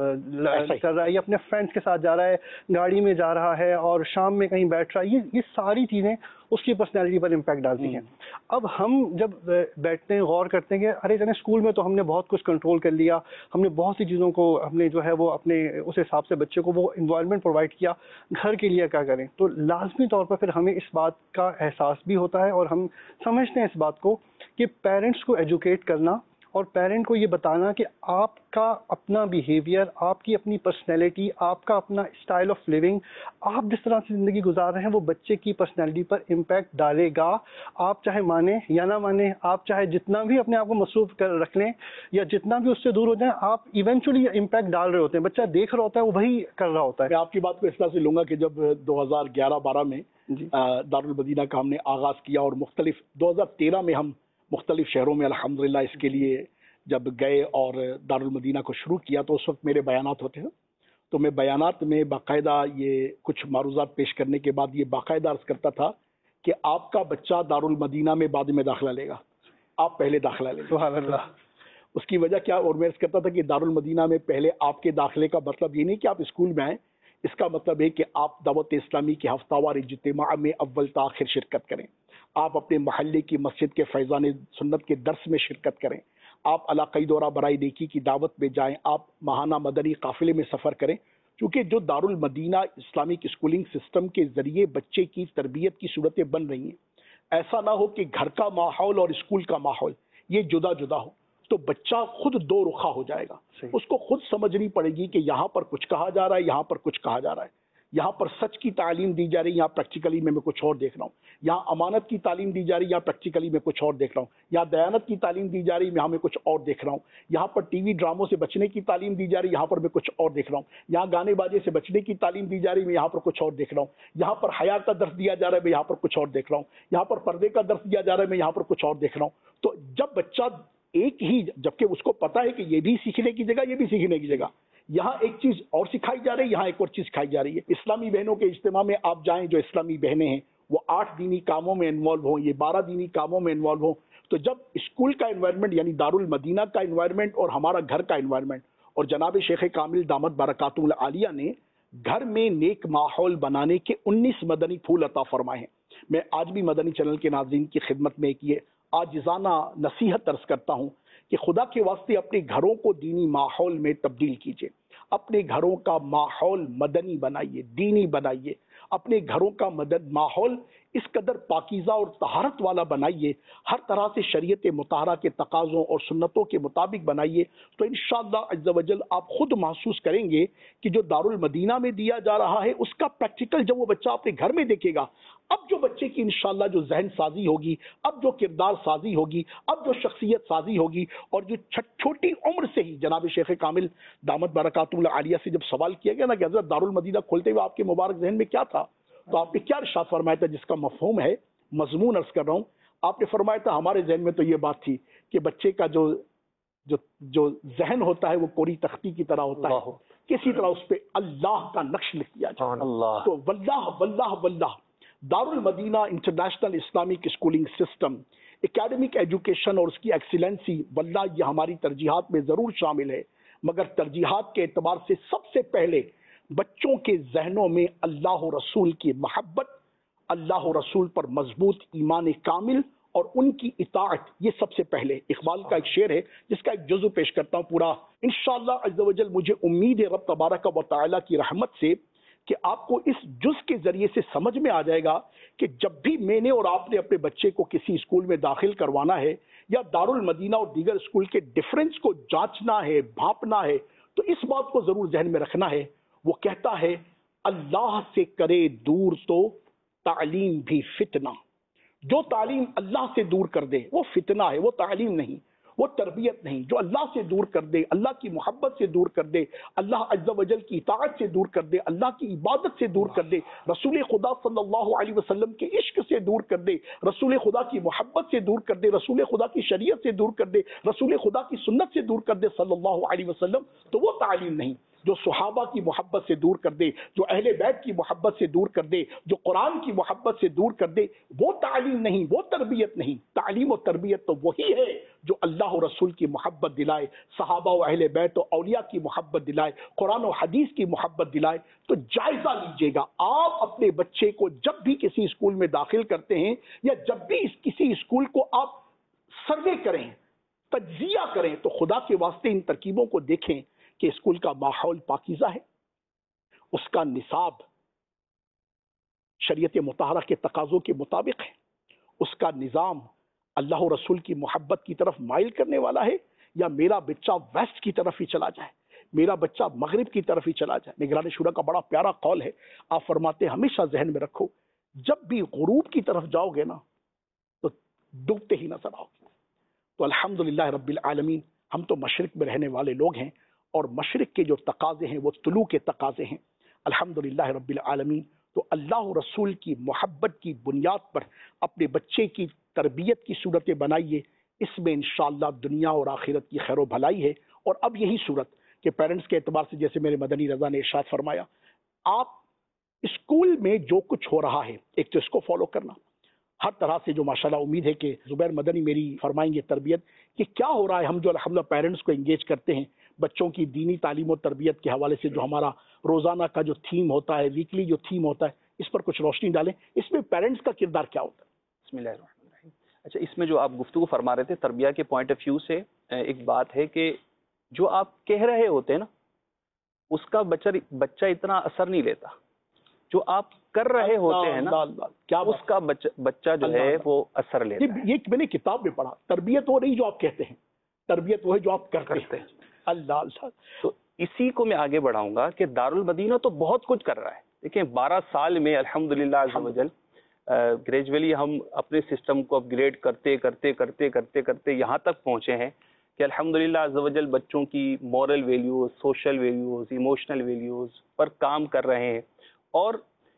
کر رہا ہے، یا اپنے فرینڈس کے ساتھ جا رہا ہے، گاڑی میں جا رہا ہے اور شام میں کہیں بیٹھ رہا ہے۔ یہ یہ ساری چیزیں اس کی پرسنالٹی پر امپیکٹ ڈالتی ہیں۔ اب ہم جب بیٹھتے ہیں غور کرتے ہیں کہ ارے جانے اسکول میں تو ہم نے بہت کچھ کنٹرول کر لیا، ہم نے بہت سی چیزوں کو ہم نے جو ہے وہ اپنے اس حساب سے بچے کو وہ انوائرمنٹ پرووائڈ کیا، گھر کے لیے کیا کریں؟ تو لازمی طور پر پھر ہمیں اس بات کا احساس بھی ہوتا ہے اور ہم سمجھتے ہیں اس بات کو کہ پیرنٹس کو ایجوکیٹ کرنا اور پیرنٹ کو یہ بتانا کہ آپ کا اپنا بیہیویئر، آپ کی اپنی پرسنالٹی، آپ کا اپنا اسٹائل آف لیونگ، آپ جس طرح سے زندگی گزار رہے ہیں وہ بچے کی پرسنالٹی پر امپیکٹ ڈالے گا۔ آپ چاہے مانیں یا نہ مانیں، آپ چاہے جتنا بھی اپنے آپ کو مصروف کر رکھ لیں یا جتنا بھی اس سے دور ہو جائیں، آپ ایونچولی امپیکٹ ڈال رہے ہوتے ہیں۔ بچہ دیکھ رہا ہوتا ہے، وہ وہی کر رہا ہوتا ہے۔ میں آپ کی بات کو اس طرح سے لوں گا کہ جب دو ہزار گیارہ بارہ میں دارالمدینہ کا ہم نے آغاز کیا اور مختلف دو ہزار تیرہ میں ہم مختلف شہروں میں الحمدللہ اس کے لیے جب گئے اور دارالمدینہ کو شروع کیا تو اس وقت میرے بیانات ہوتے ہیں، تو میں بیانات میں باقاعدہ یہ کچھ معروضات پیش کرنے کے بعد یہ باقاعدہ عرض کرتا تھا کہ آپ کا بچہ دارالمدینہ میں بعد میں داخلہ لے گا، آپ پہلے داخلہ لیں۔ سبحان اللہ۔ اس کی وجہ کیا، اور میں عرض کرتا تھا کہ دارالمدینہ میں پہلے آپ کے داخلے کا مطلب یہ نہیں کہ آپ اسکول میں آئیں، اس کا مطلب ہے کہ آپ دعوت اسلامی کے ہفتہ وار اجتماع میں اول تاخیر شرکت کریں، آپ اپنے محلے کی مسجد کے فیضان سنت کے درس میں شرکت کریں، آپ علاقائی دورہ برائے نیکی کی دعوت میں جائیں، آپ ماہانہ مدنی قافلے میں سفر کریں، کیونکہ جو دارالمدینہ اسلامک اسکولنگ سسٹم کے ذریعے بچے کی تربیت کی صورتیں بن رہی ہیں، ایسا نہ ہو کہ گھر کا ماحول اور اسکول کا ماحول یہ جدا جدا ہو، تو بچہ خود دو رخا ہو جائے گا۔ اس کو خود سمجھنی پڑے گی کہ یہاں پر کچھ کہا جا رہا ہے، یہاں پر کچھ کہا جا رہا ہے، یہاں پر سچ کی تعلیم دی جا رہی ہے، یہاں پریکٹیکلی میں میں کچھ اور دیکھ رہا ہوں، یہاں امانت کی تعلیم دی جا رہی ہے، یہاں پریکٹیکلی میں کچھ اور دیکھ رہا ہوں، یہاں دیانت کی تعلیم دی جا رہی ہے، یہاں میں کچھ اور دیکھ رہا ہوں، یہاں پر ٹی وی ڈراموں سے بچنے کی تعلیم دی جا رہی ہے، یہاں پر میں کچھ اور دیکھ رہا ہوں، یہاں گانے باجے سے بچنے کی تعلیم دی جا رہی ہے، میں یہاں پر کچھ اور دیکھ رہا ہوں، یہاں پر حیا کا درس دیا جا رہا ہے، میں یہاں پر کچھ اور دیکھ رہا ہوں، یہاں پر پردے کا درس دیا جا رہا ہے، میں یہاں پر کچھ اور دیکھ رہا ہوں۔ تو جب بچہ ایک ہی، جبکہ اس کو پتا ہے کہ یہ بھی سیکھنے کی جگہ، یہ بھی سیکھنے کی جگہ، یہاں ایک چیز اور سکھائی جا رہی ہے، یہاں ایک اور چیز سکھائی جا رہی ہے۔ اسلامی بہنوں کے اجتماع میں آپ جائیں، جو اسلامی بہنیں ہیں وہ آٹھ دینی کاموں میں انوالو ہوں، یہ بارہ دینی کاموں میں انوالو ہوں، تو جب اسکول کا انوائرمنٹ یعنی دارالمدینہ کا انوائرمنٹ اور ہمارا گھر کا انوائرمنٹ، اور جناب شیخ کامل دامت برکاتہ العالیہ نے گھر میں نیک ماحول بنانے کے انیس مدنی پھول عطا فرمائے ہیں۔ میں آج بھی مدنی چینل کے ناظرین کی خدمت میں ایک یہ عاجزانہ نصیحت عرض کرتا ہوں کہ خدا کے واسطے اپنے گھروں کو دینی ماحول میں تبدیل کیجیے، اپنے گھروں کا ماحول مدنی بنائیے، دینی بنائیے، اپنے گھروں کا مدد ماحول اس قدر پاکیزہ اور طہارت والا بنائیے، ہر طرح سے شریعت مطہرہ کے تقاضوں اور سنتوں کے مطابق بنائیے، تو انشاءاللہ عز و جل آپ خود محسوس کریں گے کہ جو دارالمدینہ میں دیا جا رہا ہے اس کا پریکٹیکل جب وہ بچہ اپنے گھر میں دیکھے گا، اب جو بچے کی انشاءاللہ جو ذہن سازی ہوگی، اب جو کردار سازی ہوگی، اب جو شخصیت سازی ہوگی، اور جو چھوٹی عمر سے ہی جناب شیخ کامل دامت برکاتہ العالیہ سے جب سوال کیا گیا نا کہ حضرت دارالمدینہ کھولتے ہوئے آپ کے مبارک ذہن میں کیا تھا، تو آپ نے کیا ارشاد فرمایا تھا، جس کا مفہوم ہے مضمون عرض کر رہا ہوں، آپ نے فرمایا تھا ہمارے ذہن میں تو یہ بات تھی کہ بچے کا جو جو جو ذہن ہوتا ہے وہ کوری تختی کی طرح ہوتا ہے، کسی طرح اس پہ اللہ کا نقش لکھ دیا جائے۔ تو واللہ واللہ واللہ Darul Madinah international Islamic schooling system academic education اور اس کی ایکسیلنسی واللہ یہ ہماری ترجیحات میں ضرور شامل ہے، مگر ترجیحات کے اعتبار سے سب سے پہلے بچوں کے ذہنوں میں اللہ و رسول کی محبت، اللہ و رسول پر مضبوط ایمان کامل اور ان کی اطاعت، یہ سب سے پہلے. اقبال کا ایک شعر ہے جس کا ایک جزو پیش کرتا ہوں پورا. انشاءاللہ عز و جل مجھے امید ہے رب تبارک و تعالیٰ کی رحمت سے کہ آپ کو اس جز کے ذریعے سے سمجھ میں آ جائے گا کہ جب بھی میں نے اور آپ نے اپنے بچے کو کسی اسکول میں داخل کروانا ہے یا دارالمدینہ اور دیگر اسکول کے ڈفرنس کو جانچنا ہے، بھانپنا ہے، تو اس بات کو ضرور ذہن میں رکھنا ہے. وہ کہتا ہے اللہ سے کرے دور تو تعلیم بھی فتنہ. جو تعلیم اللہ سے دور کر دے وہ فتنہ ہے، وہ تعلیم نہیں، وہ تربیت نہیں. جو اللہ سے دور کر دے، اللہ کی محبت سے دور کر دے، اللہ عز و جل کی اطاعت سے دور کر دے، اللہ کی عبادت سے دور کر دے، رسول خدا صلی اللہ علیہ وسلم کے عشق سے دور کر دے، رسول خدا کی محبت سے دور کر دے، رسول خدا کی شریعت سے دور کر دے، رسول خدا کی سنت سے دور کر دے صلی اللہ علیہ وسلم، تو وہ تعلیم نہیں. جو صحابہ کی محبت سے دور کر دے، جو اہل بیت کی محبت سے دور کر دے، جو قرآن کی محبت سے دور کر دے، وہ تعلیم نہیں، وہ تربیت نہیں. تعلیم و تربیت تو وہی ہے جو اللہ و رسول کی محبت دلائے، صحابہ و اہل بیت و اولیاء کی محبت دلائے، قرآن و حدیث کی محبت دلائے. تو جائزہ لیجئے گا آپ اپنے بچے کو جب بھی کسی اسکول میں داخل کرتے ہیں یا جب بھی اس کسی اسکول کو آپ سروے کریں، تجزیہ کریں، تو خدا کے واسطے ان ترکیبوں کو دیکھیں کہ اسکول کا ماحول پاکیزہ ہے، اس کا نصاب شریعت مطہرہ کے تقاضوں کے مطابق ہے، اس کا نظام اللہ و رسول کی محبت کی طرف مائل کرنے والا ہے، یا میرا بچہ ویسٹ کی طرف ہی چلا جائے، میرا بچہ مغرب کی طرف ہی چلا جائے. نگران شورا کا بڑا پیارا قول ہے، آپ فرماتے ہیں ہمیشہ ذہن میں رکھو جب بھی غروب کی طرف جاؤ گے نا تو ڈوبتے ہی نظر آؤ گے. تو الحمدللہ رب العالمین ہم تو مشرق میں رہنے والے لوگ ہیں، اور مشرق کے جو تقاضے ہیں وہ طلوع کے تقاضے ہیں. الحمدللہ رب العالمین. تو اللہ و رسول کی محبت کی بنیاد پر اپنے بچے کی تربیت کی صورتیں بنائیے، اس میں انشاءاللہ دنیا اور آخرت کی خیر و بھلائی ہے. اور اب یہی صورت کہ پیرنٹس کے اعتبار سے جیسے میرے مدنی رضا نے ارشاد فرمایا، آپ اسکول میں جو کچھ ہو رہا ہے ایک تو اس کو فالو کرنا ہر طرح سے، جو ماشاءاللہ امید ہے کہ زبیر مدنی میری فرمائیں گے تربیت کہ کیا ہو رہا ہے. ہم جو الحمدللہ پیرنٹس کو انگیج کرتے ہیں بچوں کی دینی تعلیم و تربیت کے حوالے سے، جو ہمارا روزانہ کا جو تھیم ہوتا ہے، ویکلی جو تھیم ہوتا ہے، اس پر کچھ روشنی ڈالیں. اس میں پیرنٹس کا کردار کیا ہوتا ہے؟ بسم اللہ الرحمن الرحیم. اچھا، اس میں جو آپ گفتگو فرما رہے تھے تربیہ کے پوائنٹ آف ویو سے، ایک بات ہے کہ جو آپ کہہ رہے ہوتے ہیں نا اس کا بچہ بچہ اتنا اثر نہیں لیتا، جو آپ کر رہے ہوتے ہیں نا کیا اس کا بچہ بچہ جو ہے وہ اثر لیتا ہے. یہ میں نے کتاب میں پڑھا، تربیت وہ نہیں جو آپ کہتے ہیں، تربیت وہ ہے جو آپ کرتے ہیں. اللہ اللہ. تو اسی کو میں آگے بڑھاؤں گا کہ دارالمدینہ تو بہت کچھ کر رہا ہے. دیکھیں بارہ سال میں الحمدللہ عز و جل گریجولی ہم اپنے سسٹم کو اپ گریڈ کرتے کرتے کرتے کرتے کرتے یہاں تک پہنچے ہیں کہ الحمدللہ عز و جل بچوں کی moral values, social values, emotional values پر کام کر رہے ہیں. اور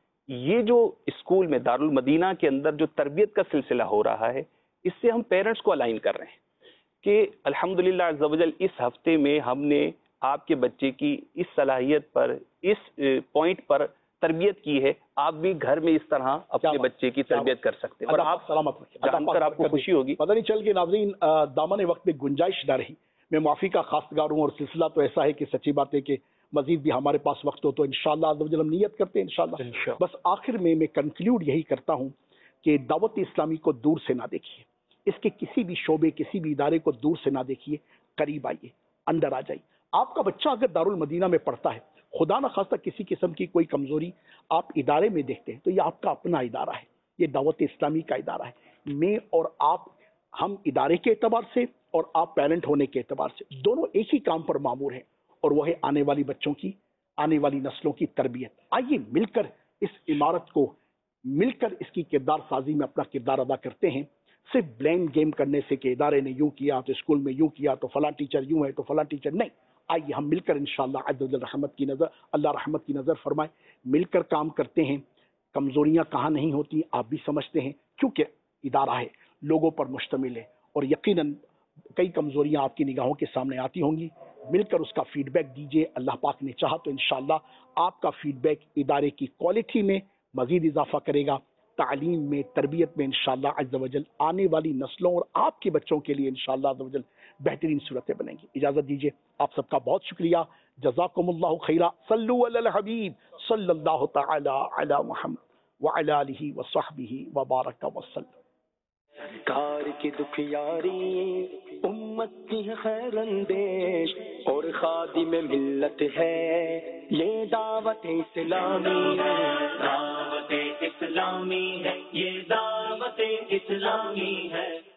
یہ جو اسکول میں دارالمدینہ کے اندر جو تربیت کا سلسلہ ہو رہا ہے، اس سے ہم پیرنٹس کو الائن کر رہے ہیں کہ الحمدللہ عز و جل اس ہفتے میں ہم نے آپ کے بچے کی اس صلاحیت پر، اس پوائنٹ پر تربیت کی ہے، آپ بھی گھر میں اس طرح اپنے بچے کی تربیت کر سکتے ہیں. اور آپ سلامت جان کر آپ کو خوشی ہوگی. پتہ نہیں چل کے ناظرین دامن وقت میں گنجائش نہ رہی، میں معافی کا خواستگار ہوں. اور سلسلہ تو ایسا ہے کہ سچی بات ہے کہ مزید بھی ہمارے پاس وقت ہو تو انشاءاللہ عز و جل ہم نیت کرتے ہیں انشاءاللہ. بس آخر میں میں کنکلیوڈ یہی کرتا ہوں کہ دعوت اسلامی کو دور سے نہ دیکھیے، اس کے کسی بھی شعبے، کسی بھی ادارے کو دور سے نہ دیکھیے، قریب آئیے، اندر آ جائیے. آپ کا بچہ اگر دارالمدینہ میں پڑھتا ہے، خدا نہ خواستہ کسی قسم کی کوئی کمزوری آپ ادارے میں دیکھتے ہیں، تو یہ آپ کا اپنا ادارہ ہے، یہ دعوت اسلامی کا ادارہ ہے. میں اور آپ، ہم ادارے کے اعتبار سے اور آپ پیرنٹ ہونے کے اعتبار سے دونوں ایک ہی کام پر مامور ہیں، اور وہ ہے آنے والی بچوں کی، آنے والی نسلوں کی تربیت. آئیے مل کر اس عمارت کو، مل کر اس کی کردار سازی میں اپنا کردار ادا کرتے ہیں. صرف بلیم گیم کرنے سے کہ ادارے نے یوں کیا تو اسکول میں یوں کیا تو فلاں ٹیچر یوں ہے تو فلاں ٹیچر نہیں. آئیے ہم مل کر انشاءاللہ عز و جل رحمت کی نظر، اللہ رحمت کی نظر فرمائے، مل کر کام کرتے ہیں. کمزوریاں کہاں نہیں ہوتی آپ بھی سمجھتے ہیں، کیونکہ ادارہ ہے، لوگوں پر مشتمل ہے، اور یقیناً کئی کمزوریاں آپ کی نگاہوں کے سامنے آتی ہوں گی. مل کر اس کا فیڈ بیک دیجیے. اللہ پاک نے چاہا تو انشاءاللہ آپ کا فیڈ بیک ادارے کی کوالٹی میں مزید اضافہ کرے گا، تعلیم میں، تربیت میں انشاءاللہ عز و جل آنے والی نسلوں اور آپ کے بچوں کے لیے انشاءاللہ عز و جل بہترین صورتیں بنیں گی. اجازت دیجیے، آپ سب کا بہت شکریہ. جزاکم اللہ خیرہ. صلو علی الحبیب صلی اللہ تعالی علی محمد وعلی آلہ وصحبہ وبارک وسلم. سرکار کی دکھیاری امت کی ہے خیر اندیش اور خادم ملت ہے یہ دعوت اسلامی ہے، دعوت اسلامی ہے، یہ دعوت اسلامی ہے۔